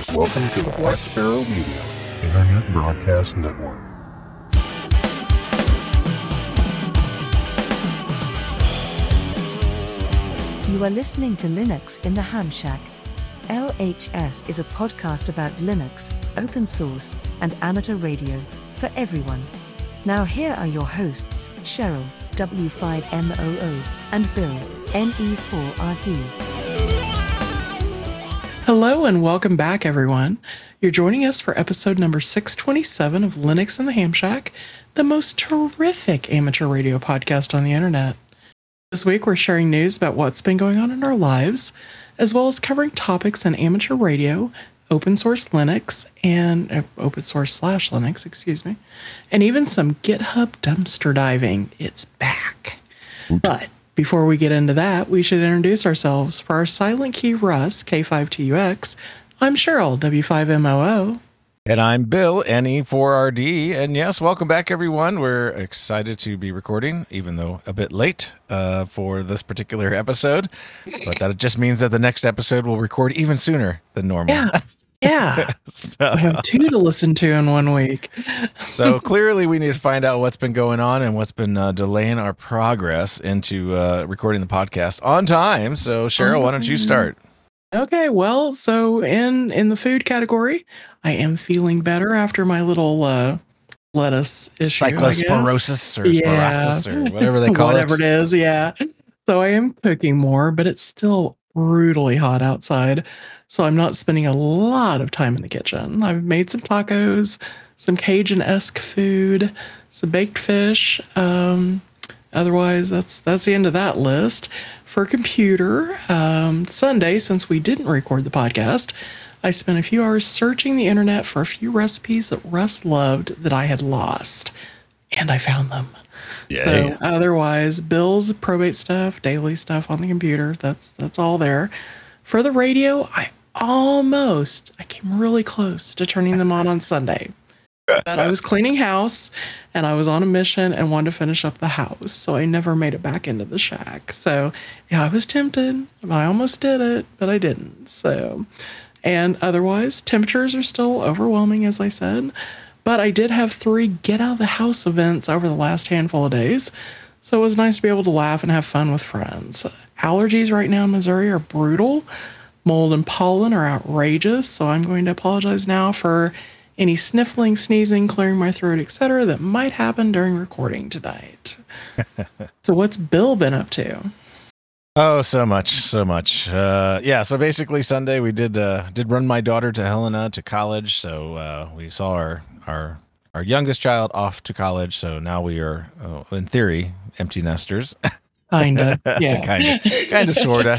Welcome to the Black Sparrow Media Internet Broadcast Network. You are listening to Linux in the Ham Shack. LHS is a podcast about Linux, open source, and amateur radio for everyone. Now here are your hosts, Cheryl, W5MOO, and Bill, NE4RD. Hello and welcome back, everyone. You're joining us for episode number 627 of Linux in the Ham Shack, the most terrific amateur radio podcast on the internet. This week, we're sharing news about what's been going on in our lives, as well as covering topics in amateur radio, open source Linux, and open source / Linux, and even some GitHub dumpster diving. It's back. But before we get into that, we should introduce ourselves. For our silent key Russ, K5TUX, I'm Cheryl, W5MOO. And I'm Bill, NE4RD. And yes, welcome back, everyone. We're excited to be recording, even though a bit late for this particular episode. But that just means that the next episode will record even sooner than normal. Yeah. So, I have two to listen to in 1 week. So clearly we need to find out what's been going on and what's been delaying our progress into recording the podcast on time. So Cheryl, why don't you start? Okay, well, so in the food category, I am feeling better after my little lettuce issue. Cyclosporosis or sporosis or whatever they call whatever it is, yeah. So I am cooking more, but it's still brutally hot outside. So I'm not spending a lot of time in the kitchen. I've made some tacos, some Cajun-esque food, some baked fish. Otherwise, that's the end of that list. For computer, Sunday, since we didn't record the podcast, I spent a few hours searching the internet for a few recipes that Russ loved that I had lost. And I found them. Yay. So otherwise, bills, probate stuff, daily stuff on the computer, that's all there. For the radio, I came really close to turning them on Sunday. But I was cleaning house, and I was on a mission and wanted to finish up the house, so I never made it back into the shack. So, yeah, I was tempted. I almost did it, but I didn't. So, and otherwise, temperatures are still overwhelming, as I said. But I did have 3 get-out-of-the-house events over the last handful of days, so it was nice to be able to laugh and have fun with friends. Allergies right now in Missouri are brutal. Mold and pollen are outrageous, so I'm going to apologize now for any sniffling, sneezing, clearing my throat, etc. that might happen during recording tonight. So what's Bill been up to? Oh, so much. So basically Sunday we did run my daughter to Helena to college, so we saw our youngest child off to college, so now we are, in theory, empty nesters. Kinda, yeah. Kinda,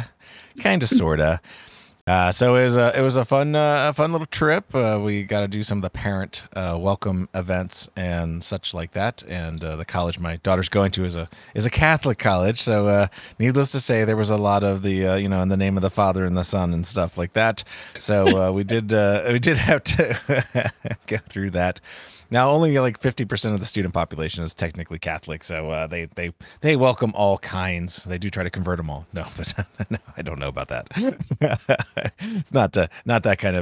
sorta. So it was a fun little trip. We got to do some of the parent welcome events and such like that. And the college my daughter's going to is a Catholic college. So needless to say, there was a lot of the in the name of the Father and the Son and stuff like that. So we did have to go through that. Now, only like 50% of the student population is technically Catholic, so they welcome all kinds. They do try to convert them all. No, but no, I don't know about that. It's not that kind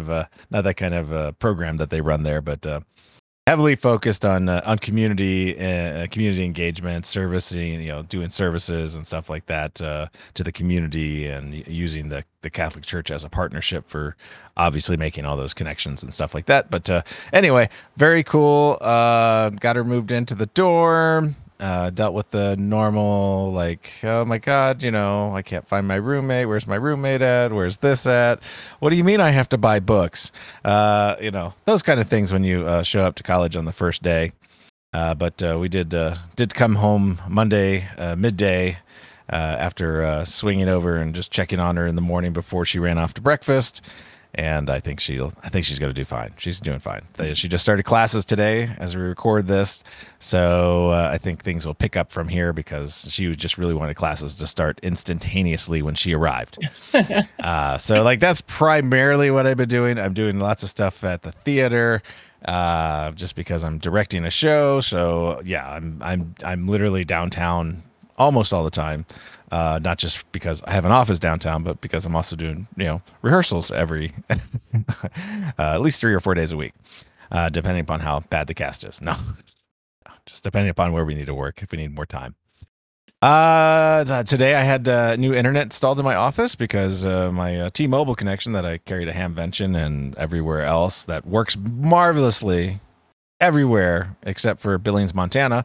of program that they run there, but heavily focused on community engagement, servicing, doing services and stuff like that to the community, and using the Catholic Church as a partnership for obviously making all those connections and stuff like that. But anyway, very cool. Got her moved into the dorm. Dealt with the normal, like, oh my God, I can't find my roommate. Where's my roommate at? Where's this at? What do you mean I have to buy books? Those kind of things when you show up to college on the first day. But we did come home Monday midday after swinging over and just checking on her in the morning before she ran off to breakfast. And I think she's going to do fine. She's doing fine. She just started classes today as we record this. So I think things will pick up from here because she just really wanted classes to start instantaneously when she arrived. So that's primarily what I've been doing. I'm doing lots of stuff at the theater just because I'm directing a show. So yeah, I'm literally downtown almost all the time. Not just because I have an office downtown, but because I'm also doing, rehearsals every At least 3 or 4 days a week, depending upon how bad the cast is. No, just depending upon where we need to work, if we need more time. Today I had new internet installed in my office because my T-Mobile connection that I carry to Hamvention and everywhere else that works marvelously everywhere except for Billings, Montana.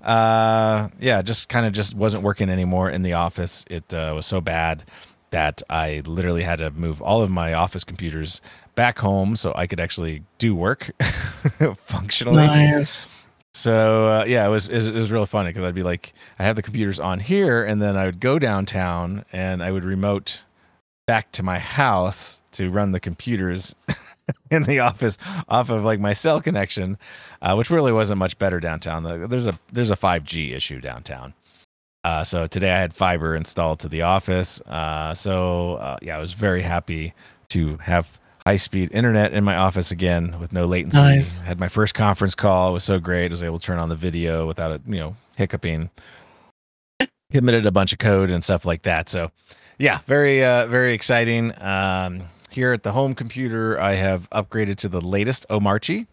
Just wasn't working anymore in the office. It was so bad that I literally had to move all of my office computers back home so I could actually do work functionally. Nice. So it was really funny because I'd be like, I have the computers on here, and then I would go downtown and I would remote back to my house to run the computers in the office off of like my cell connection, which really wasn't much better downtown. There's a 5G issue downtown. So today I had fiber installed to the office. I was very happy to have high-speed internet in my office again with no latency. Nice. Had my first conference call. It was so great. I was able to turn on the video without it, hiccuping. Committed a bunch of code and stuff like that. So, yeah, very, very exciting. Here at the home computer, I have upgraded to the latest Omarchi,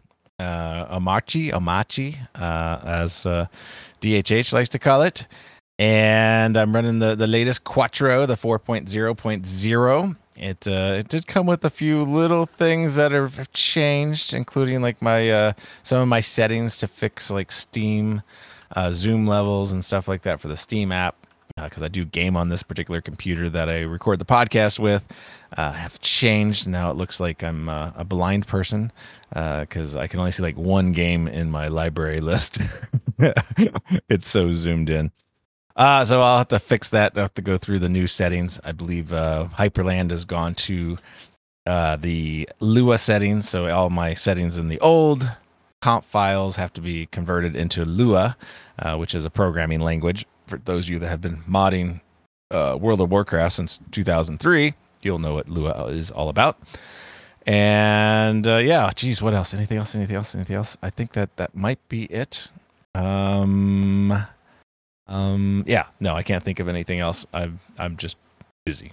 as DHH likes to call it. And I'm running the latest Quattro, the 4.0.0. It did come with a few little things that have changed, including like my some of my settings to fix like Steam zoom levels and stuff like that for the Steam app, because I do game on this particular computer that I record the podcast with. Have changed. Now it looks like I'm a blind person because I can only see like one game in my library list. It's so zoomed in. So I'll have to fix that. I'll have to go through the new settings. I believe Hyperland has gone to the Lua settings. So all my settings in the old comp files have to be converted into Lua, which is a programming language. For those of you that have been modding World of Warcraft since 2003, you'll know what Lua is all about. And what else? Anything else? I think that might be it. No, I can't think of anything else. I'm just busy.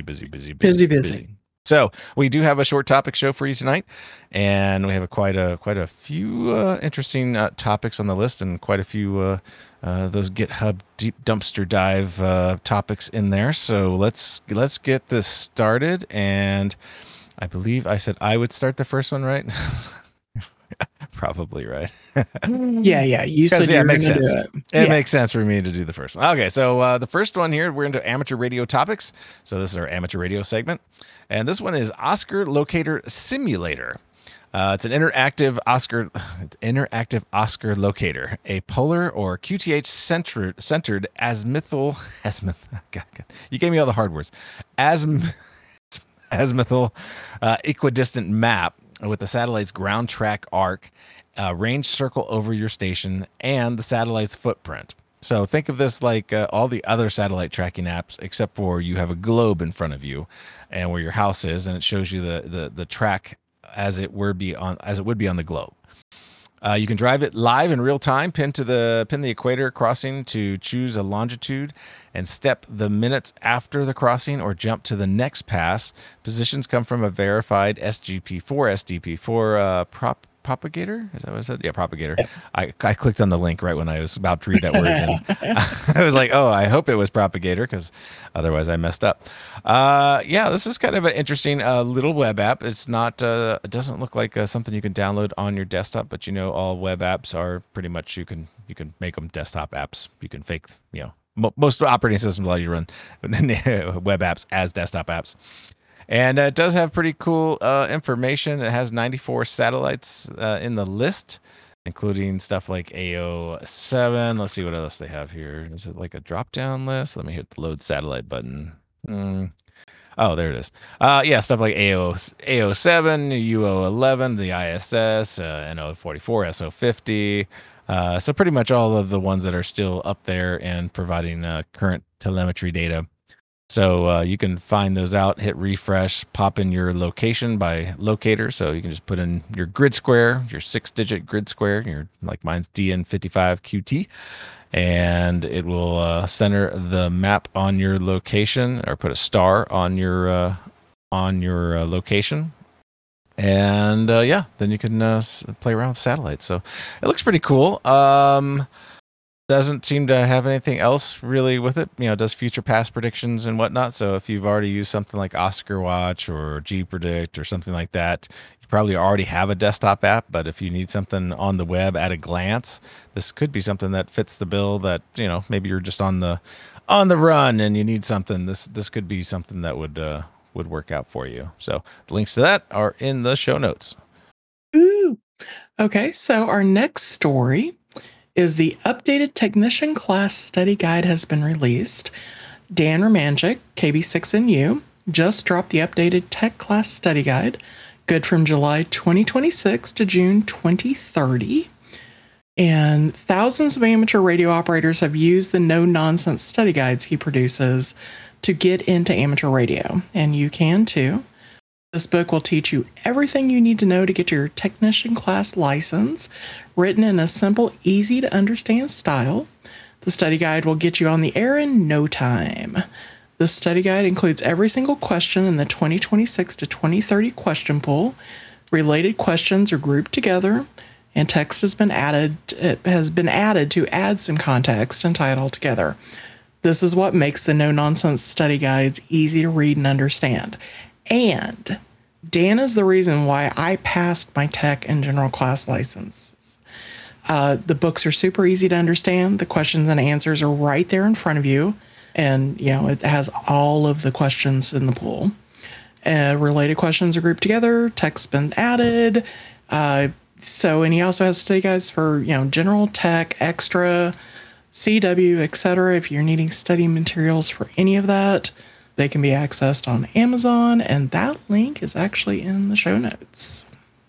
So we do have a short topic show for you tonight, and we have quite a few interesting topics on the list, and quite a few those GitHub deep dumpster dive topics in there. So let's get this started. And I believe I said I would start the first one, right? Probably right. Yeah. You said it makes sense. Do it. It makes sense for me to do the first one. Okay, so the first one here, we're into amateur radio topics. So this is our amateur radio segment, and this one is Oscar Locator Simulator. It's an interactive Oscar locator, a polar or QTH centered azimuthal. God, you gave me all the hard words. Azimuthal equidistant map with the satellite's ground track arc, range circle over your station, and the satellite's footprint. So think of this like all the other satellite tracking apps, except for you have a globe in front of you, and where your house is, and it shows you the track as it would be on the globe. You can drive it live in real time. Pin the equator crossing to choose a longitude, and step the minutes after the crossing, or jump to the next pass. Positions come from a verified SDP4 propagator. Is that what I said? Yeah, propagator. Yeah. I clicked on the link right when I was about to read that word, and I was like, oh, I hope it was propagator, because otherwise I messed up. This is kind of an interesting little web app. It's not. It doesn't look like something you can download on your desktop, but all web apps are pretty much you can make them desktop apps. You can fake most operating systems allow you to run web apps as desktop apps. And it does have pretty cool information. It has 94 satellites in the list, including stuff like AO7. Let's see what else they have here. Is it like a drop-down list? Let me hit the load satellite button. Oh, there it is. Stuff like AO7, UO11, the ISS, NO44, SO50. So pretty much all of the ones that are still up there and providing current telemetry data. So you can find those out, hit refresh, pop in your location by locator. So you can just put in your grid square, your 6-digit grid square, like mine's DN55QT, and it will center the map on your location, or put a star on your location. And yeah, then you can play around with satellites. So it looks pretty cool. Doesn't seem to have anything else really with it. You know, it does future past predictions and whatnot. So if you've already used something like Oscar Watch or G-Predict or something like that, you probably already have a desktop app. But if you need something on the web at a glance, this could be something that fits the bill. That, you know, maybe you're just on the run and you need something. This could be something that would work out for you. So the links to that are in the show notes. Ooh. Okay, so our next story is the updated technician class study guide has been released. Dan Romanchik, KB6NU, just dropped the updated tech class study guide, good from July 2026 to June 2030. And thousands of amateur radio operators have used the no-nonsense study guides he produces to get into amateur radio, and you can too. This book will teach you everything you need to know to get your technician class license, written in a simple, easy to understand style. The study guide will get you on the air in no time. The study guide includes every single question in the 2026 to 2030 question pool. Related questions are grouped together, and text has been added. It has been added to add some context and tie it all together. This is what makes the no-nonsense study guides easy to read and understand. And Dan is the reason why I passed my tech and general class licenses. The books are super easy to understand. The questions and answers are right there in front of you. And, you know, it has all of the questions in the pool. Related questions are grouped together. Text's been added. And he also has study guides for, you know, general tech, extra, CW, etc. If you're needing study materials for any of that, they can be accessed on Amazon, and that link is actually in the show notes.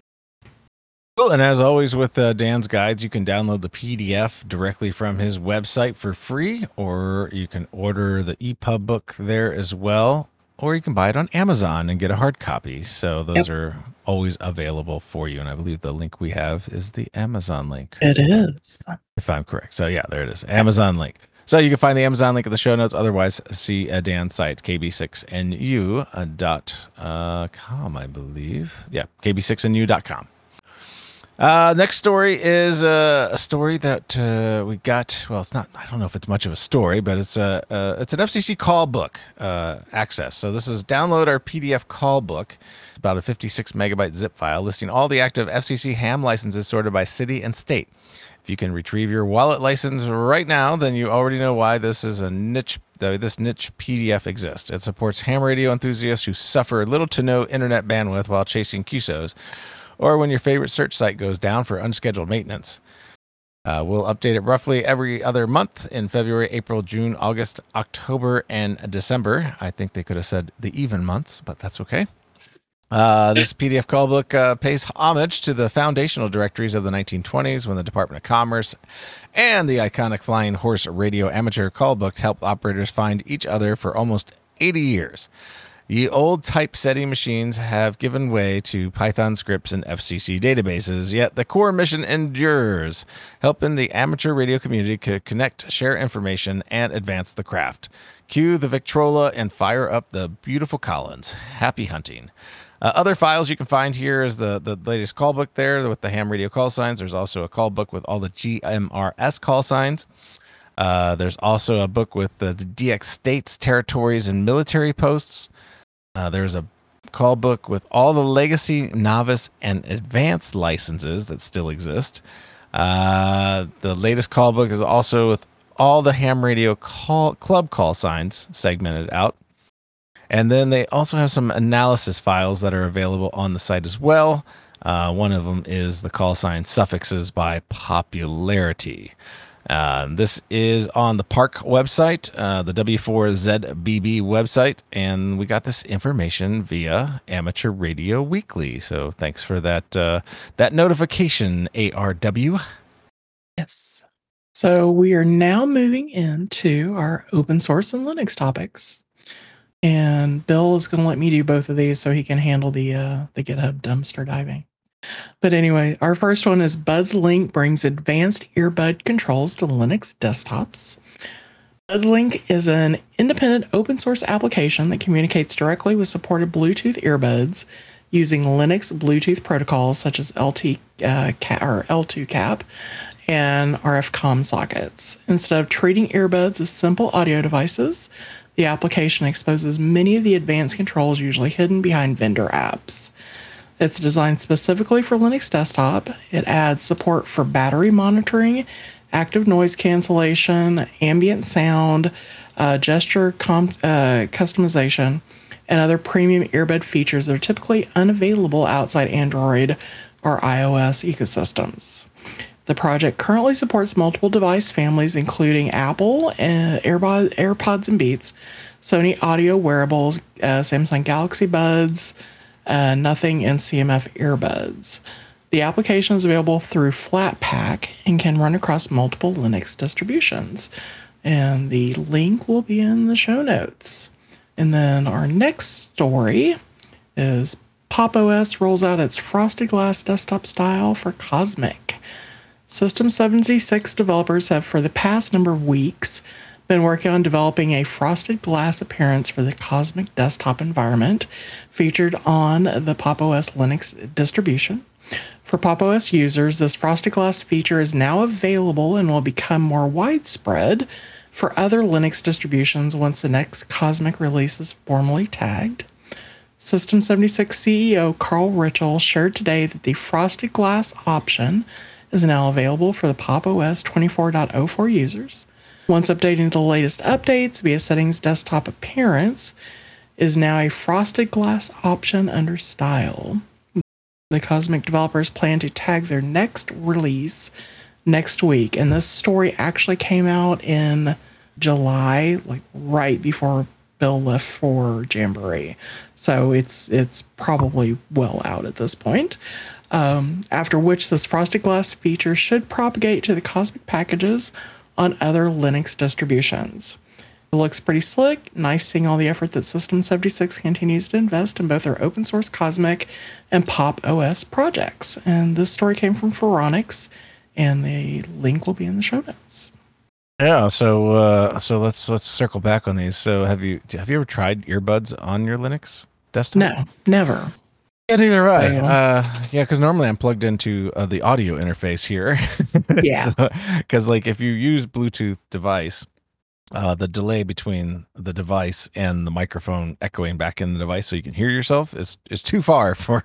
Cool. And as always with Dan's guides, you can download the PDF directly from his website for free, or you can order the EPUB book there as well, or you can buy it on Amazon and get a hard copy. So those are always available for you. And I believe the link we have is the Amazon link. It is. If I'm correct. So yeah, there it is. Amazon link. So you can find the Amazon link in the show notes. Otherwise, see Dan's site, kb6nu.com, I believe. Yeah, kb6nu.com. Next story is a story that we got. Well, it's not. I don't know if it's much of a story, but it's an FCC call book access. So this is download our PDF call book. It's about a 56 megabyte zip file listing all the active FCC ham licenses sorted by city and state. If you can retrieve your wallet license right now, then you already know why this is a niche. This niche PDF exists. It supports ham radio enthusiasts who suffer little to no internet bandwidth while chasing QSOs, or when your favorite search site goes down for unscheduled maintenance. We'll update it roughly every other month in February, April, June, August, October, and December. I think they could have said the even months, but that's okay. This PDF callbook pays homage to the foundational directories of the 1920s when the Department of Commerce and the iconic Flying Horse Radio Amateur Callbook helped operators find each other for almost 80 years. The old typesetting machines have given way to Python scripts and FCC databases, yet the core mission endures, helping the amateur radio community to connect, share information, and advance the craft. Cue the Victrola and fire up the beautiful Collins. Happy hunting. Other files you can find here is the latest call book there with the ham radio call signs. There's also a call book with all the GMRS call signs. There's also a book with the DX states, territories, and military posts. There's a call book with all the legacy, novice, and advanced licenses that still exist. The latest call book is also with all the ham radio club call signs segmented out. And then they also have some analysis files that are available on the site as well. One of them is the call sign suffixes by popularity. This is on the Park website, the W4ZBB website, and we got this information via Amateur Radio Weekly. So thanks for that notification, ARW. Yes. So we are now moving into our open source and Linux topics. And Bill is going to let me do both of these so he can handle the GitHub dumpster diving. But anyway, our first one is BuzzLink brings advanced earbud controls to Linux desktops. BuzzLink is an independent open source application that communicates directly with supported Bluetooth earbuds using Linux Bluetooth protocols such as L2CAP and RF COM sockets. Instead of treating earbuds as simple audio devices, the application exposes many of the advanced controls usually hidden behind vendor apps. It's designed specifically for Linux desktop. It adds support for battery monitoring, active noise cancellation, ambient sound, gesture customization, and other premium earbud features that are typically unavailable outside Android or iOS ecosystems. The project currently supports multiple device families, including Apple, AirPods and Beats, Sony audio wearables, Samsung Galaxy Buds, Nothing, and CMF earbuds. The application is available through Flatpak and can run across multiple Linux distributions. And the link will be in the show notes. And then our next story is Pop! OS rolls out its frosted glass desktop style for Cosmic. System 76 developers have, for the past number of weeks, been working on developing a frosted glass appearance for the Cosmic desktop environment featured on the Pop! OS Linux distribution. For Pop! OS users, this frosted glass feature is now available and will become more widespread for other Linux distributions once the next Cosmic release is formally tagged. System 76 CEO Carl Ritchell shared today that the frosted glass option is now available for the Pop! OS 24.04 users. Once updating to the latest updates via settings, desktop appearance is now a frosted glass option under style. The Cosmic developers plan to tag their next release next week, and this story actually came out in July, like right before Bill left for Jamboree. So it's probably well out at this point. After which this frosted glass feature should propagate to the Cosmic packages on other Linux distributions. It looks pretty slick. Nice seeing all the effort that System 76 continues to invest in both their open source Cosmic and Pop! OS projects. And this story came from Phoronix, and the link will be in the show notes. Yeah, so let's circle back on these. So have you ever tried earbuds on your Linux desktop? No, never. Yeah, neither have I. Yeah, because normally I'm plugged into the audio interface here. Yeah. Because like if you use Bluetooth device, the delay between the device and the microphone echoing back in the device so you can hear yourself is too far for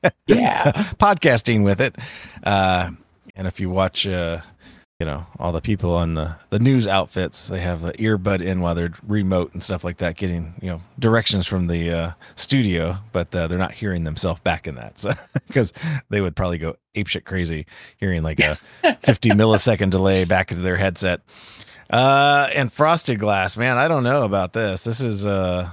podcasting with it. And if you watch all the people on the news outfits, they have the earbud in while they're remote and stuff like that, getting directions from the studio, but they're not hearing themselves back in that, so because they would probably go apeshit crazy hearing like a 50 millisecond delay back into their headset. And frosted glass, man, I don't know about this. This is it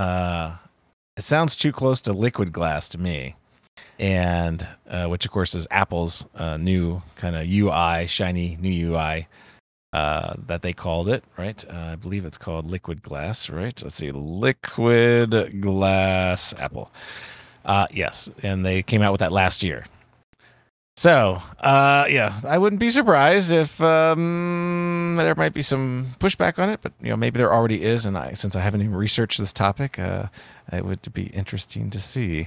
sounds too close to liquid glass to me. And which of course is Apple's new kind of UI, shiny new UI that they called it, right? I believe it's called Liquid Glass, right? Let's see, Liquid Glass Apple. Yes, and they came out with that last year. So, I wouldn't be surprised if there might be some pushback on it, but maybe there already is, and since I haven't even researched this topic, it would be interesting to see.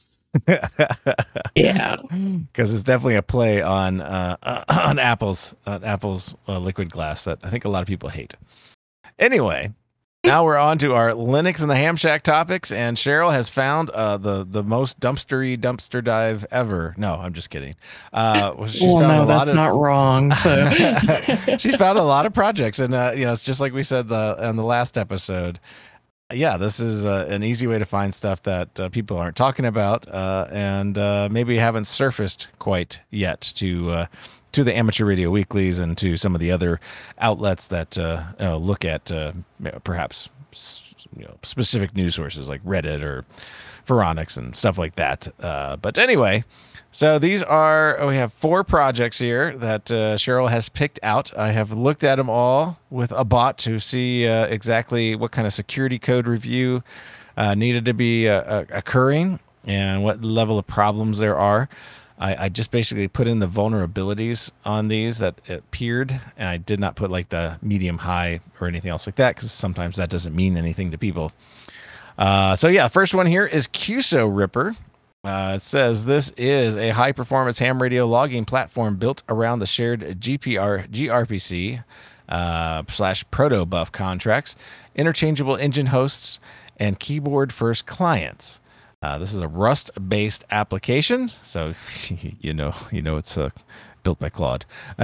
Yeah, because it's definitely a play on Apple's liquid glass that I think a lot of people hate. Anyway, now we're on to our Linux and the Ham Shack topics, and Cheryl has found the most dumpster dive ever. No, I'm just kidding. She's not wrong. So. She's found a lot of projects, and it's just like we said on the last episode. Yeah, this is an easy way to find stuff that people aren't talking about and maybe haven't surfaced quite yet to the Amateur Radio Weeklies and to some of the other outlets that look at perhaps specific news sources like Reddit or Phoronix and stuff like that. But anyway, so we have 4 projects here that Cheryl has picked out. I have looked at them all with a bot to see exactly what kind of security code review needed to be occurring and what level of problems there are. I just basically put in the vulnerabilities on these that appeared, and I did not put like the medium, high, or anything else like that because sometimes that doesn't mean anything to people. First one here is QSO Ripper. It says this is a high-performance ham radio logging platform built around the shared gRPC / protobuf contracts, interchangeable engine hosts, and keyboard-first clients. This is a Rust-based application, so you know it's built by Claude,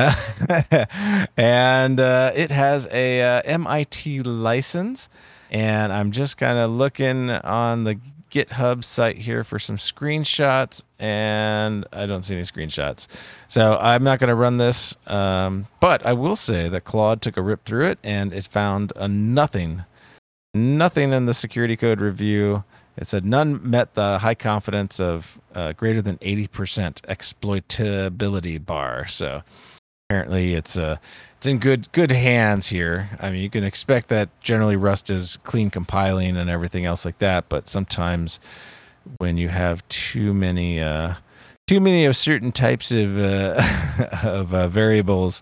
and it has a MIT license. And I'm just kind of looking on the GitHub site here for some screenshots, and I don't see any screenshots. So I'm not going to run this, but I will say that Claude took a rip through it, and it found nothing in the security code review. It said none met the high confidence of greater than 80% exploitability bar. So apparently it's in good hands here. I mean, you can expect that generally Rust is clean compiling and everything else like that, but sometimes when you have too many of certain types of variables,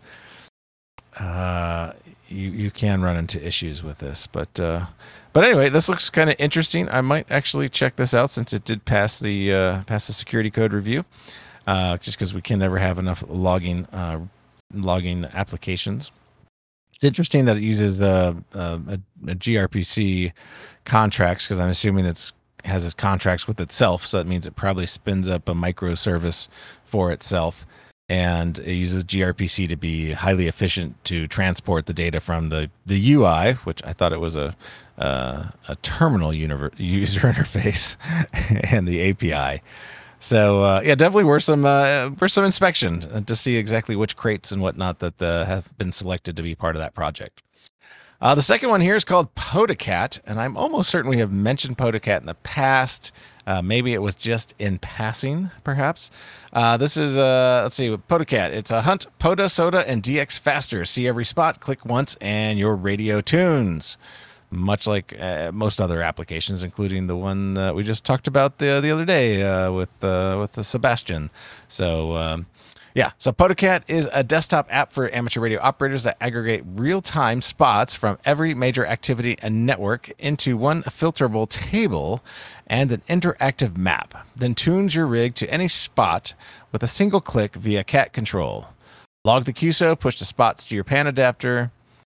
you can run into issues with this. But anyway, this looks kind of interesting. I might actually check this out since it did pass the security code review. Just because we can never have enough logging applications. It's interesting that it uses a gRPC contracts, because I'm assuming has its contracts with itself, so that means it probably spins up a microservice for itself, and it uses gRPC to be highly efficient to transport the data from the UI, which I thought it was a terminal user interface, and the API. So definitely worth some inspection to see exactly which crates and whatnot that have been selected to be part of that project. The second one here is called Podacat, and I'm almost certain we have mentioned Podacat in the past. Maybe it was just in passing, perhaps. This is let's see, Podacat. It's a hunt Poda, Soda, and DX faster. See every spot, click once, and your radio tunes. Much like most other applications, including the one that we just talked about the other day with the Sebastian. So so Podacat is a desktop app for amateur radio operators that aggregate real-time spots from every major activity and network into one filterable table and an interactive map. Then tunes your rig to any spot with a single click via cat control. Log the QSO, push the spots to your PAN adapter.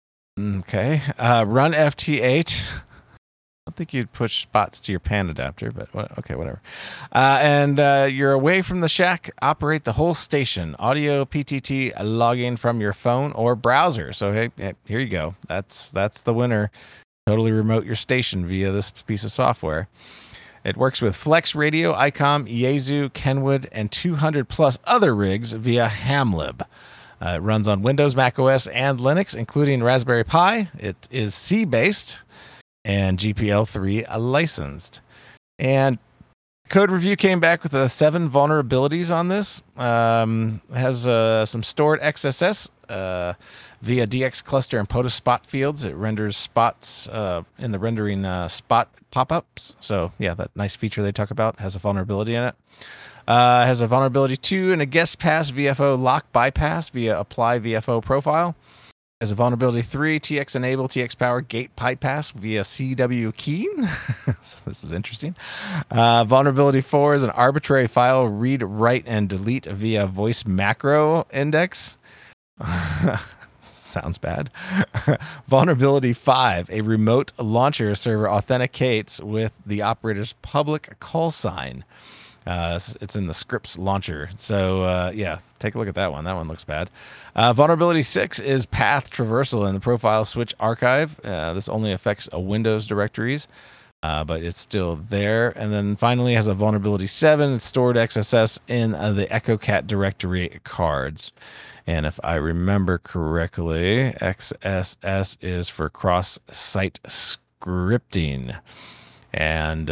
Okay. Run FT8. I don't think you'd push spots to your PAN adapter, but okay, whatever. And you're away from the shack. Operate the whole station. Audio PTT logging from your phone or browser. So hey, here you go. That's the winner. Totally remote your station via this piece of software. It works with Flex Radio, ICOM, Yaesu, Kenwood, and 200 plus other rigs via Hamlib. It runs on Windows, Mac OS, and Linux, including Raspberry Pi. It is C-based and GPL3 licensed. And code review came back with 7 vulnerabilities on this. It has some stored XSS via DX cluster and POTUS spot fields. It renders spots in the rendering spot pop-ups. So yeah, that nice feature they talk about has a vulnerability in it. Has a vulnerability 2 and a guest pass VFO lock bypass via apply VFO profile. Has a vulnerability 3 TX enable TX power gate bypass via CW key. So this is interesting. Vulnerability 4 is an arbitrary file read, write, and delete via voice macro index. Sounds bad. Vulnerability 5, a remote launcher server authenticates with the operator's public call sign. It's in the scripts launcher. So take a look at that one. That one looks bad. Vulnerability 6 is path traversal in the profile switch archive. This only affects Windows directories, but it's still there. And then finally has a vulnerability 7. It's stored XSS in the EchoCat directory cards. And if I remember correctly, XSS is for cross-site scripting. And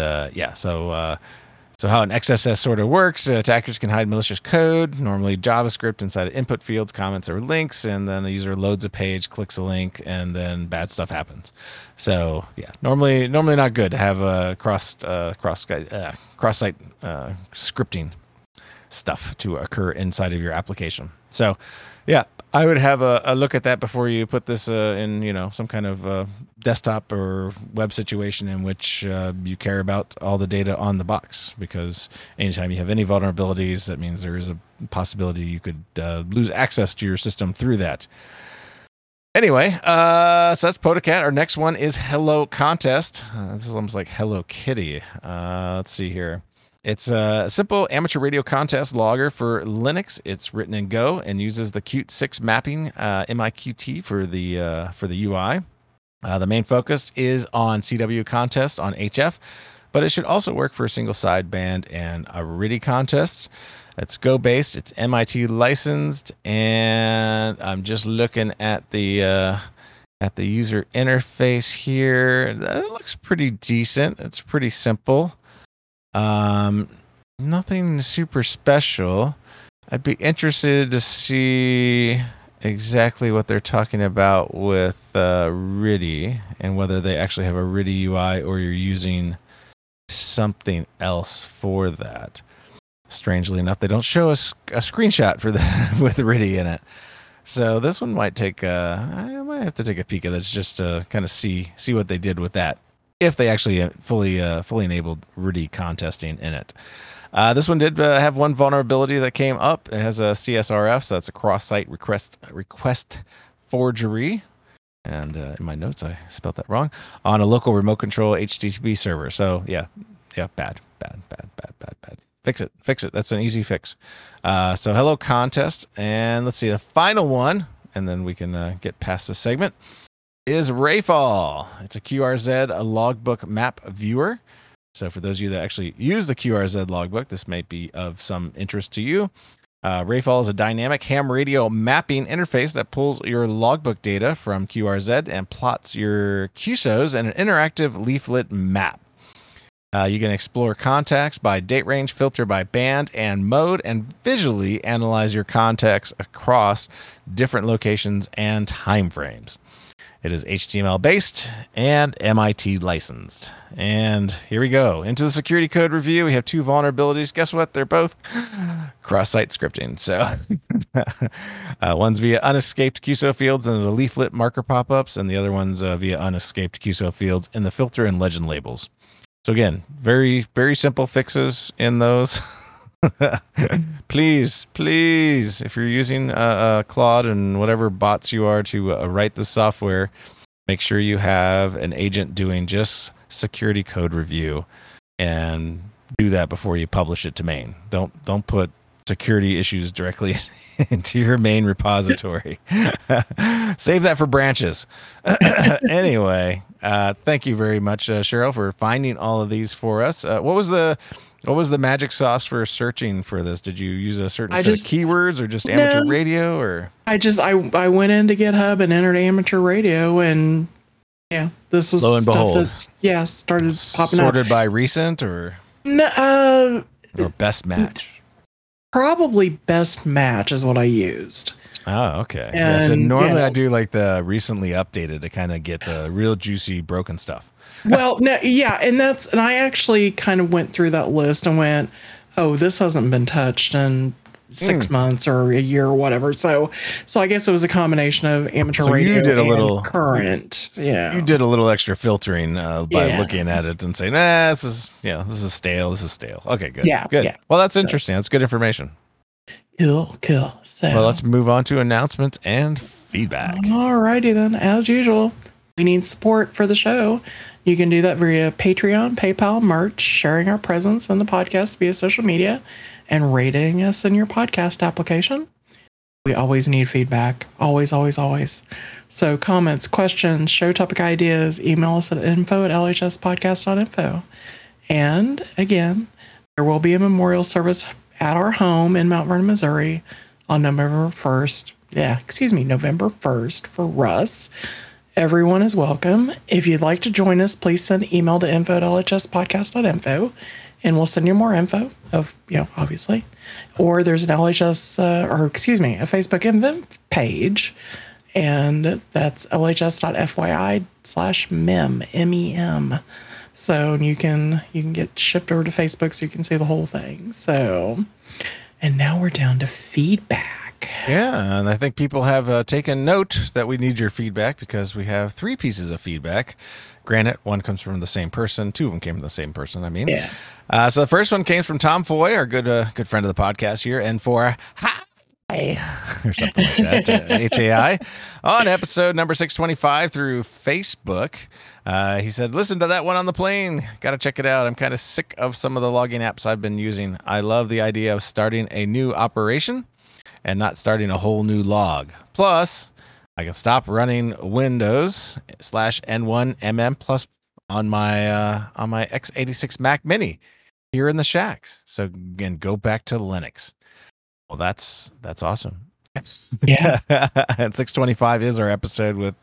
so how an XSS sort of works, attackers can hide malicious code, normally JavaScript, inside of input fields, comments, or links, and then the user loads a page, clicks a link, and then bad stuff happens. So yeah, normally not good to have cross-site scripting. stuff to occur inside of your application. So, yeah, I would have a look at that before you put this in, some kind of desktop or web situation in which you care about all the data on the box. Because anytime you have any vulnerabilities, that means there is a possibility you could lose access to your system through that. Anyway, so that's Podacat. Our next one is Hello Contest. This is almost like Hello Kitty. Let's see here. It's a simple amateur radio contest logger for Linux. It's written in Go and uses the Qt 6 mapping, MIQT, for the UI. The main focus is on CW contest on HF, but it should also work for single sideband and RTTY contests. It's Go based. It's MIT licensed, and I'm just looking at the user interface here. It looks pretty decent. It's pretty simple. Nothing super special. I'd be interested to see exactly what they're talking about with RTTY and whether they actually have a RTTY UI or you're using something else for that. Strangely enough, they don't show us a screenshot for with the RTTY in it. So this one might take I might have to take a peek at this just to kind of see what they did with that, if they actually fully enabled RTTY contesting in it. This one did have one vulnerability that came up. It has a CSRF, so that's a cross-site request forgery. And in my notes, I spelled that wrong, on a local remote control HTTP server. So yeah, bad. Fix it. That's an easy fix. So Hello Contest. And let's see, the final one, and then we can get past this segment, is Rayfall. It's a QRZ, a logbook map viewer. So for those of you that actually use the QRZ logbook, this might be of some interest to you. Rayfall is a dynamic ham radio mapping interface that pulls your logbook data from QRZ and plots your QSOs in an interactive leaflet map. You can explore contacts by date range, filter by band and mode, and visually analyze your contacts across different locations and timeframes. It is HTML based and MIT licensed. And here we go. Into the security code review. We have two vulnerabilities. Guess what? They're both cross-site scripting. So one's via unescaped QSO fields and the leaflet marker pop-ups, and the other one's via unescaped QSO fields in the filter and legend labels. So again, very, very simple fixes in those. Please, if you're using Claude and whatever bots you are to write the software, make sure you have an agent doing just security code review, and do that before you publish it to main. Don't put security issues directly into your main repository. Save that for branches. Anyway, thank you very much, Cheryl, for finding all of these for us. What was the magic sauce for searching for this? Did you use a certain set of keywords, or just amateur radio, or? I went into GitHub and entered amateur radio, and yeah, this was lo and behold. Started popping up. Sorted by recent, or or best match? Probably best match is what I used. Oh, okay. Yeah, so normally I do like the recently updated to kind of get the real juicy broken stuff. Well, no, yeah, and I actually kind of went through that list and went, oh, this hasn't been touched in 6 months or a year or whatever. So I guess it was a combination of amateur radio and current. Yeah, you did a little extra filtering by looking at it and saying, this is stale. This is stale. Okay, good. Yeah, good. Yeah. Well, that's interesting. That's good information. Cool. So, well, let's move on to announcements and feedback. All righty then. As usual, we need support for the show. You can do that via Patreon, PayPal, merch, sharing our presence in the podcast via social media, and rating us in your podcast application. We always need feedback. Always. So comments, questions, show topic ideas, email us at info@lhspodcast.info. And again, there will be a memorial service at our home in Mount Vernon, Missouri on November 1st. November 1st for Russ. Everyone is welcome. If you'd like to join us, please send email to info@lhspodcast.info, and we'll send you more info obviously. Or there's an a Facebook event page, and that's lhs.fyi/mem, MEM. So you can get shipped over to Facebook so you can see the whole thing. So, And now we're down to feedback. Yeah, and I think people have taken note that we need your feedback because we have 3 pieces of feedback. Granted, one comes from the same person. 2 of them came from the same person, I mean. Yeah. So the first one came from Tom Foy, our good friend of the podcast here, and for hi, or something like that, HAI, on episode number 625 through Facebook. He said, listen to that one on the plane. Got to check it out. I'm kind of sick of some of the logging apps I've been using. I love the idea of starting a new operation and not starting a whole new log. Plus, I can stop running Windows /N1MM Plus on my x86 Mac Mini here in the shacks. So again, go back to Linux. Well, that's awesome. Yeah. And 625 is our episode with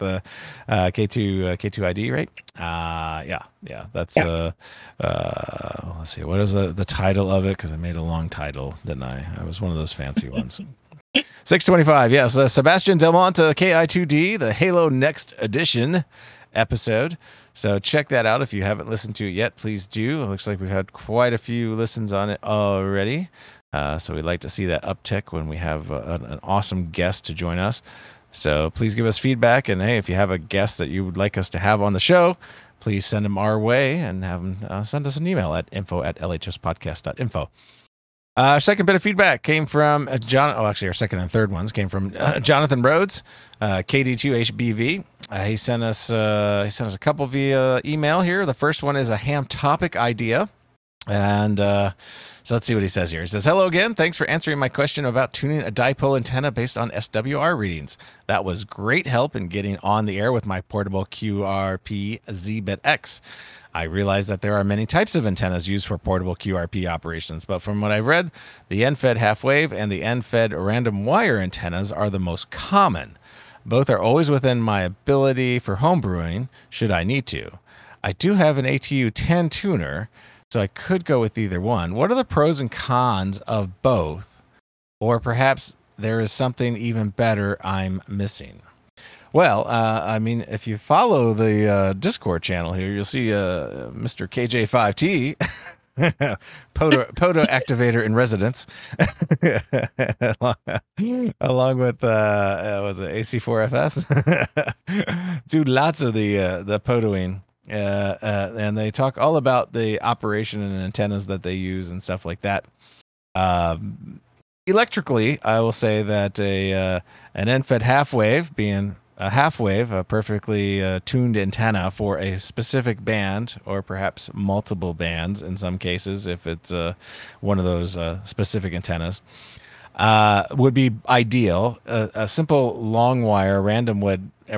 K2ID, right? Yeah. That's let's see, what is the title of it? Because I made a long title, didn't I? I was one of those fancy ones. 625, yes. Sebastian Del Monte, KI2D, the Halo Next Edition episode. So check that out if you haven't listened to it yet. Please do. It looks like we've had quite a few listens on it already. So we'd like to see that uptick when we have an awesome guest to join us. So please give us feedback. And hey, if you have a guest that you would like us to have on the show, please send them our way and have them send us an email at info@lhspodcast.info. Our second bit of feedback came from John. Oh, actually, our second and third ones came from Jonathan Rhodes, KD2HBV. He sent us a couple via email here. The first one is a ham topic idea. And so let's see what he says here. He says, hello again. Thanks for answering my question about tuning a dipole antenna based on SWR readings. That was great help in getting on the air with my portable QRP ZBit X. I realize that there are many types of antennas used for portable QRP operations, but from what I've read, the NFED half-wave and the NFED random wire antennas are the most common. Both are always within my ability for homebrewing, should I need to. I do have an ATU 10 tuner, so I could go with either one. What are the pros and cons of both? Or perhaps there is something even better I'm missing. Well, I mean, if you follow the Discord channel here, you'll see Mr. KJ5T, Poto activator in residence, along with was it AC4FS? Do lots of the potoing. And they talk all about the operation and antennas that they use and stuff like that. Electrically, I will say that an NFED half-wave being a half-wave, a perfectly tuned antenna for a specific band, or perhaps multiple bands in some cases, if it's one of those specific antennas, would be ideal. A simple long wire, random wire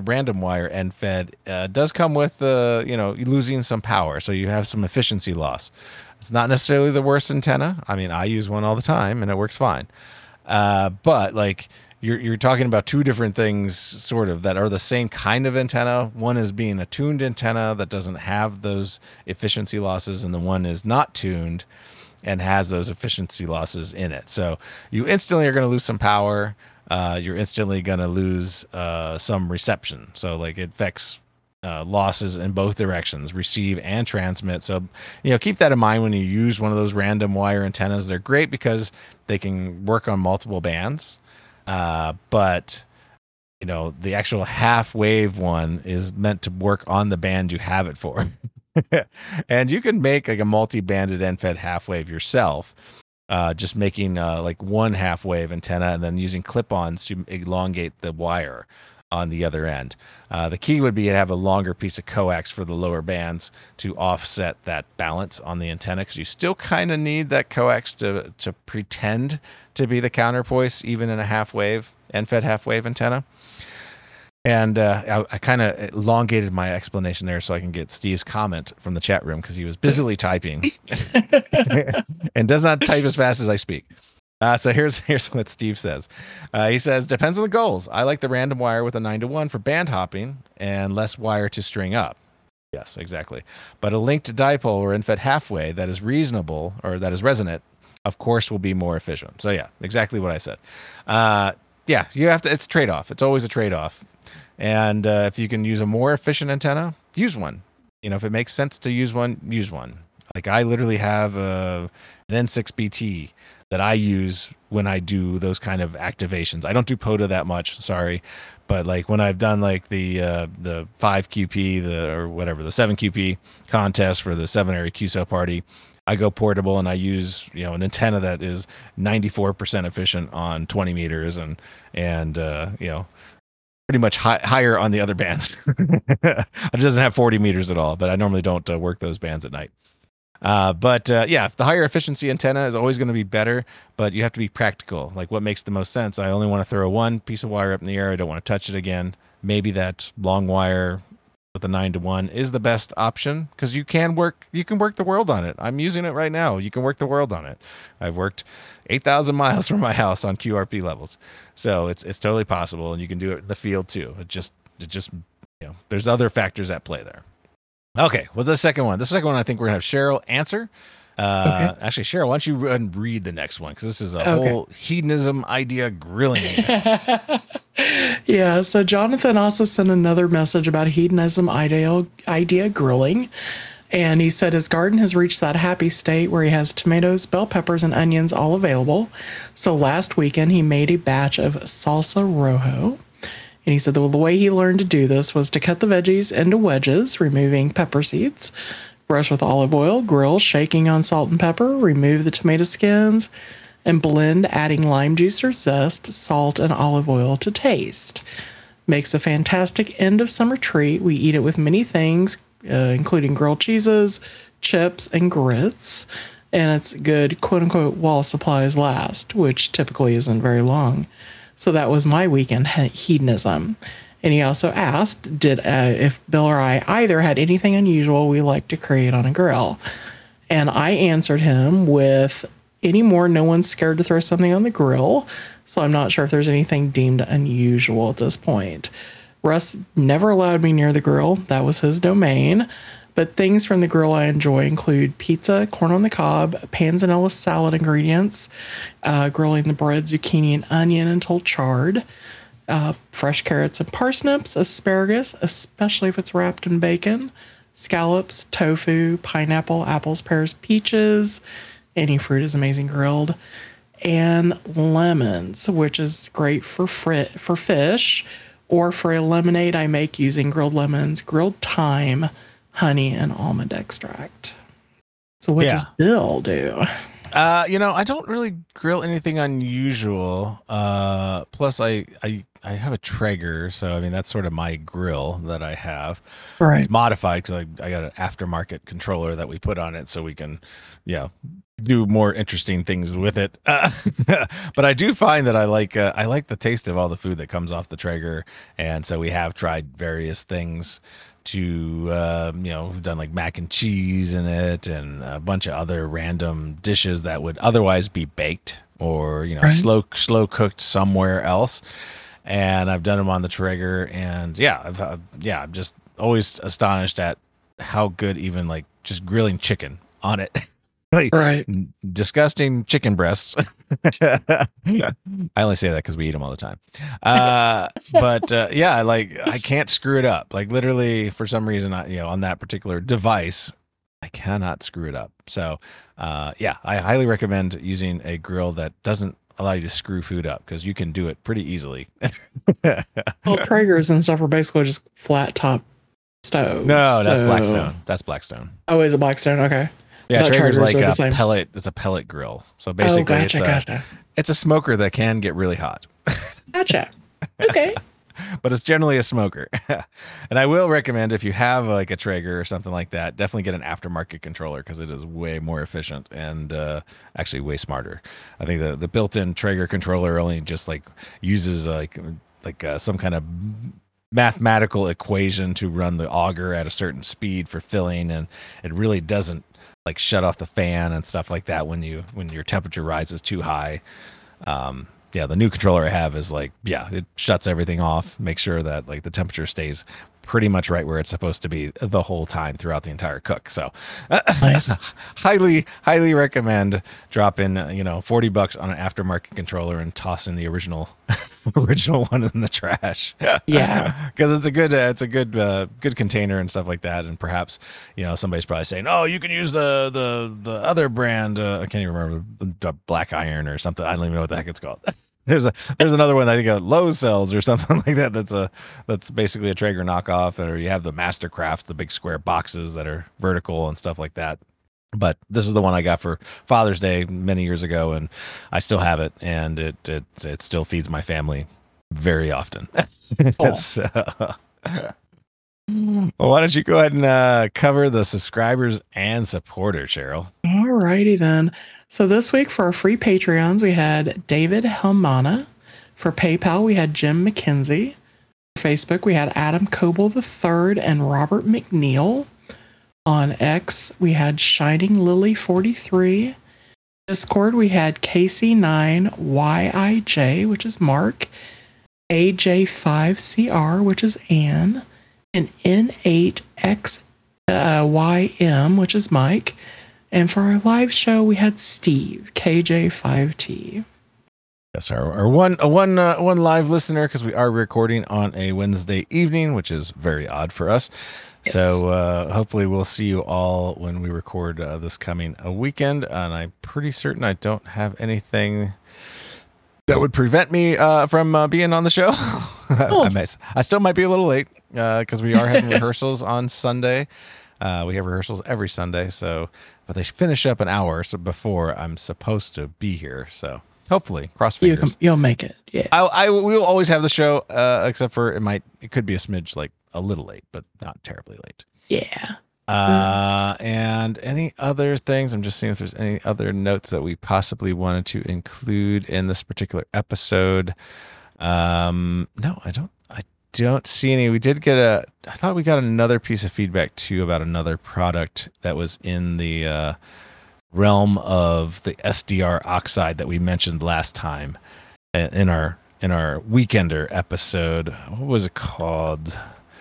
NFED does come with losing some power, so you have some efficiency loss. It's not necessarily the worst antenna. I mean, I use one all the time and it works fine. But like you're talking about 2 different things sort of that are the same kind of antenna. One is being a tuned antenna that doesn't have those efficiency losses, and the one is not tuned and has those efficiency losses in it. So you instantly are going to lose some power. You're instantly going to lose some reception. So like it affects losses in both directions, receive and transmit. So, keep that in mind when you use one of those random wire antennas. They're great because they can work on multiple bands. But the actual half wave one is meant to work on the band you have it for. And you can make like a multi-banded NFED half wave yourself. Just making like one half wave antenna and then using clip-ons to elongate the wire on the other end. The key would be to have a longer piece of coax for the lower bands to offset that balance on the antenna, because you still kind of need that coax to pretend to be the counterpoise even in a half wave, NFED half wave antenna. And I kind of elongated my explanation there so I can get Steve's comment from the chat room, because he was busily typing and does not type as fast as I speak. So here's what Steve says. He says, depends on the goals. I like the random wire with a 9-to-1 for band hopping and less wire to string up. Yes, exactly. But a linked dipole or NFED halfway that is reasonable, or that is resonant, of course, will be more efficient. So yeah, exactly what I said. Yeah, you have to. It's a trade-off. It's always a trade-off. And if you can use a more efficient antenna, use one. If it makes sense to use one, use one. Like I literally have an N6BT that I use when I do those kind of activations. I don't do POTA that much, sorry, but like when I've done like the 5QP or whatever, the 7QP contest for the 7 area QSO party, I go portable and I use, you know, an antenna that is 94% efficient on 20 meters and you know, pretty much higher on the other bands. It doesn't have 40 meters at all, but I normally don't work those bands at night. But yeah, the higher efficiency antenna is always going to be better, but you have to be practical. Like what makes the most sense? I only want to throw one piece of wire up in the air. I don't want to touch it again. Maybe that long wire with a 9-to-1 is the best option because you can work the world on it. I'm using it right now. You can work the world on it. I've worked 8,000 miles from my house on QRP levels. So it's totally possible, and you can do it in the field too. It just you know, there's other factors at play there. Okay, what's the second one? The second one I think we're going to have Cheryl answer. Okay. Actually, Cheryl, why don't you run and read the next one? Because this is a whole hedonism idea grilling. Yeah, so Jonathan also sent another message about hedonism idea grilling. And he said his garden has reached that happy state where he has tomatoes, bell peppers, and onions all available. So last weekend, he made a batch of salsa rojo. And he said the way he learned to do this was to cut the veggies into wedges, removing pepper seeds, brush with olive oil, grill, shaking on salt and pepper, remove the tomato skins, and blend, adding lime juice or zest, salt, and olive oil to taste. Makes a fantastic end of summer treat. We eat it with many things, including grilled cheeses, chips, and grits. And it's good, quote unquote, while supplies last, which typically isn't very long. So that was my weekend hedonism. And he also asked if Bill or I either had anything unusual we like to create on a grill. And I answered him with, anymore, no one's scared to throw something on the grill. So I'm not sure if there's anything deemed unusual at this point. Russ never allowed me near the grill. That was his domain. But things from the grill I enjoy include pizza, corn on the cob, panzanella salad ingredients, grilling the bread, zucchini, and onion until charred, fresh carrots and parsnips, asparagus, especially if it's wrapped in bacon, scallops, tofu, pineapple, apples, pears, peaches. Any fruit is amazing grilled. And lemons, which is great for fish. Or for a lemonade I make using grilled lemons, grilled thyme, honey, and almond extract. So what does Bill do? You know, I don't really grill anything unusual. Plus, I have a Traeger, so I mean that's sort of my grill that I have. Right. It's modified because I got an aftermarket controller that we put on it, so we can, do more interesting things with it. But I do find that I like the taste of all the food that comes off the Traeger, and so we have tried various things to we've done like mac and cheese in it and a bunch of other random dishes that would otherwise be baked or slow cooked somewhere else, and I've done them on the Traeger, and I'm just always astonished at how good even like just grilling chicken on it. Right. Disgusting chicken breasts. I only say that because we eat them all the time. But I can't screw it up. Like literally, for some reason, on that particular device, I cannot screw it up. So, I highly recommend using a grill that doesn't allow you to screw food up because you can do it pretty easily. Well, Traegers and stuff are basically just flat top stoves. No, that's Blackstone. That's Blackstone. Oh, is it Blackstone? Okay. Yeah, Traeger's like a pellet. It's a pellet grill. So basically, gotcha. It's a smoker that can get really hot. Gotcha. Okay. But it's generally a smoker. And I will recommend if you have like a Traeger or something like that, definitely get an aftermarket controller because it is way more efficient and actually way smarter. I think the built-in Traeger controller only just like uses like some kind of mathematical equation to run the auger at a certain speed for filling, and it really doesn't like shut off the fan and stuff like that when your temperature rises too high. The new controller I have is like, it shuts everything off, make sure that like the temperature stays pretty much right where it's supposed to be the whole time throughout the entire cook. So Nice. highly recommend dropping, $40 on an aftermarket controller and tossing the original one in the trash. Yeah. Because it's a good container and stuff like that. And perhaps, somebody's probably saying, oh, you can use the other brand. I can't even remember, the Black Iron or something. I don't even know what the heck it's called. There's another one I think Lowe's sells or something like that. That's basically a Traeger knockoff. Or you have the Mastercraft, the big square boxes that are vertical and stuff like that. But this is the one I got for Father's Day many years ago, and I still have it, and it still feeds my family very often. Well, why don't you go ahead and cover the subscribers and supporters, Cheryl? Alrighty then. So this week for our free Patreons, we had David Helmana. For PayPal, we had Jim McKenzie. For Facebook, we had Adam Coble III and Robert McNeil. On X, we had Shining Lily 43. Discord, we had Casey9YIJ, which is Mark. AJ5CR, which is Anne. And N8XYM, which is Mike. And for our live show, we had Steve, KJ5T. Yes, our one live listener, because we are recording on a Wednesday evening, which is very odd for us. Yes. So hopefully we'll see you all when we record this coming weekend. And I'm pretty certain I don't have anything that would prevent me from being on the show. Oh. I still might be a little late because we are having rehearsals on Sunday. We have rehearsals every Sunday, but they finish up an hour before I'm supposed to be here. So hopefully, cross fingers. You'll make it. Yeah. We'll always have the show, except for it could be a smidge like a little late, but not terribly late. Yeah. And any other things? I'm just seeing if there's any other notes that we possibly wanted to include in this particular episode. No, I don't see any. We did I thought we got another piece of feedback too about another product that was in the realm of the SDR oxide that we mentioned last time in our Weekender episode. What was it called?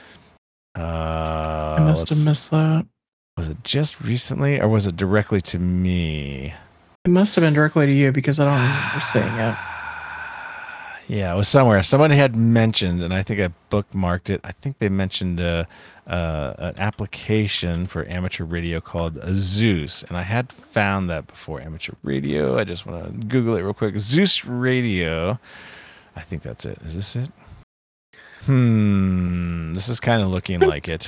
I must have missed that. Was it just recently or was it directly to me? It must have been directly to you because I don't remember seeing it. Yeah, it was somewhere. Somebody had mentioned, and I think I bookmarked it. I think they mentioned an application for amateur radio called Zeus, and I had found that before. Amateur radio. I just want to Google it real quick. Zeus Radio. I think that's it. Is this it? This is kind of looking like it.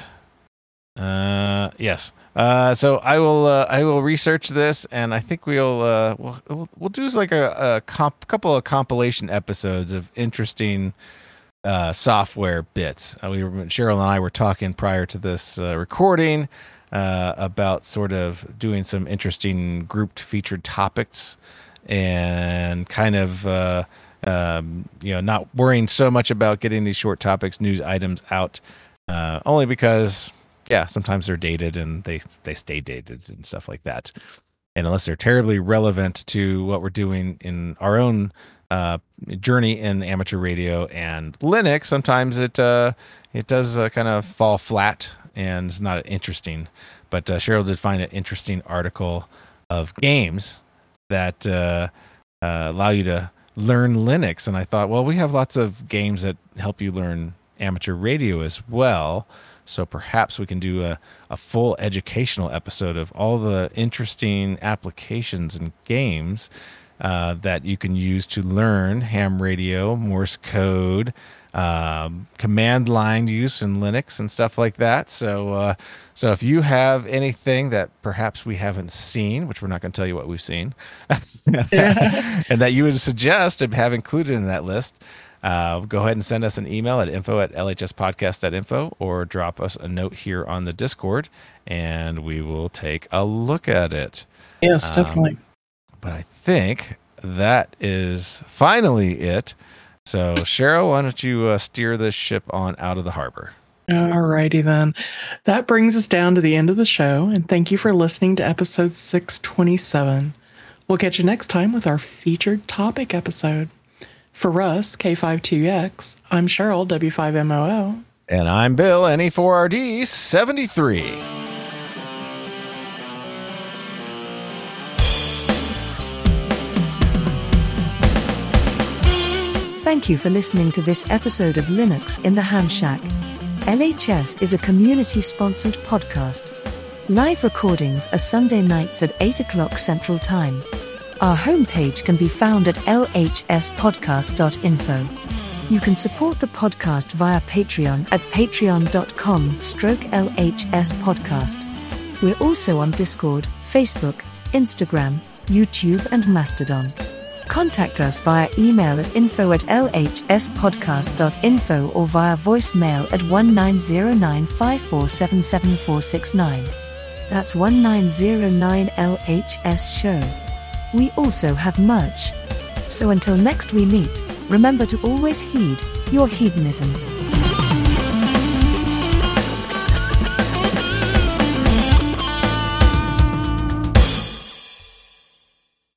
Yes. So I will research this, and I think we'll do like a couple of compilation episodes of interesting software bits. Cheryl and I were talking prior to this recording about sort of doing some interesting grouped featured topics, and kind of not worrying so much about getting these short topics, news items out, only because. Yeah, sometimes they're dated and they stay dated and stuff like that. And unless they're terribly relevant to what we're doing in our own journey in amateur radio and Linux, sometimes it does kind of fall flat and it's not interesting. But Cheryl did find an interesting article of games that allow you to learn Linux. And I thought, well, we have lots of games that help you learn amateur radio as well. So perhaps we can do a full educational episode of all the interesting applications and games that you can use to learn ham radio, Morse code, command line use in Linux and stuff like that. So if you have anything that perhaps we haven't seen, which we're not going to tell you what we've seen, and that you would suggest to have included in that list, go ahead and send us an email at info@lhspodcast.info or drop us a note here on the Discord, and we will take a look at it. Yes, definitely. But I think that is finally it. So, Cheryl, why don't you steer this ship on out of the harbor? Alrighty then. That brings us down to the end of the show, and thank you for listening to episode 627. We'll catch you next time with our featured topic episode. For Russ, K52X, I'm Cheryl, W5MOO. And I'm Bill, NE4RD73. Thank you for listening to this episode of Linux in the Ham Shack. LHS is a community-sponsored podcast. Live recordings are Sunday nights at 8 o'clock Central Time. Our homepage can be found at lhspodcast.info. You can support the podcast via Patreon at patreon.com/LHSpodcast. We're also on Discord, Facebook, Instagram, YouTube and Mastodon. Contact us via email at info@lhspodcast.info or via voicemail at 190954777469. That's 1909 LHS show. We also have merch. So until next we meet, remember to always heed your hedonism.